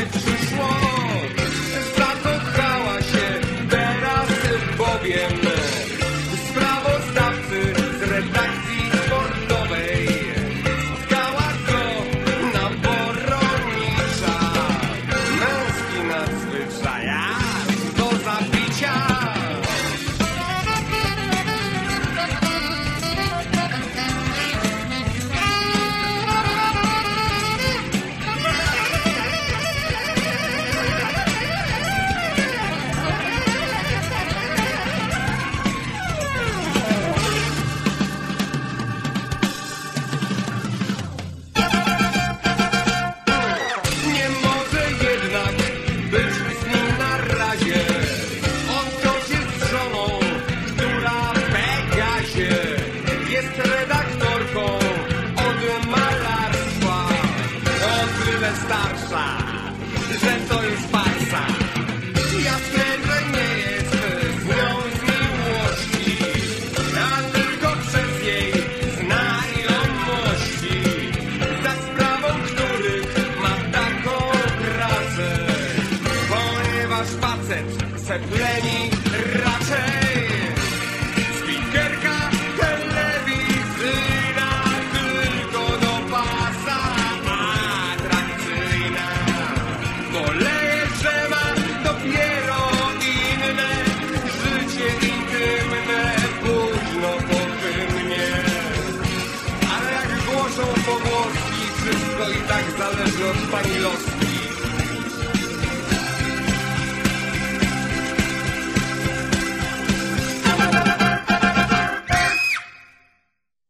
nie przyszło. Zakochała się teraz bowiem w sprawozdawcy z redakcji sportowej. Spotkała go na Woronicza. Męski nadzwyczaj, aż do zabicia. Nie może jednak być z nim na razie. On wciąż jest żoną, która w Pegazie jest redaktorką od malarstwa. O tyle starsza, że to jest farsa. Jasne, że nie jest z nią z miłości, a tylko przez jej znajomości, za sprawą których ma taką pracę, ponieważ facet se pleni raczej. Spikerka telewizyjna, tylko do pasa atrakcyjna. Boleje, że ma dopiero inne życie intymne, późno pochylnie. Ale jak głoszą pogłoski, wszystko i tak zależy od pani Loski.